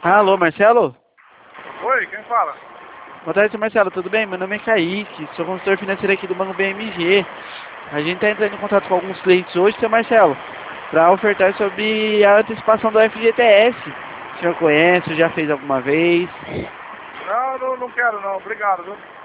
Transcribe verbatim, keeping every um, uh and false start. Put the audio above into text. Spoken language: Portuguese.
Alô, Marcelo? Oi, quem fala? Boa tarde, seu Marcelo, tudo bem? Meu nome é Kaique, sou consultor financeiro aqui do Banco B M G. A gente está entrando em contato com alguns clientes hoje, seu Marcelo, para ofertar sobre a antecipação do F G T S. O senhor conhece, já fez alguma vez? Não, não, não quero não, obrigado, viu?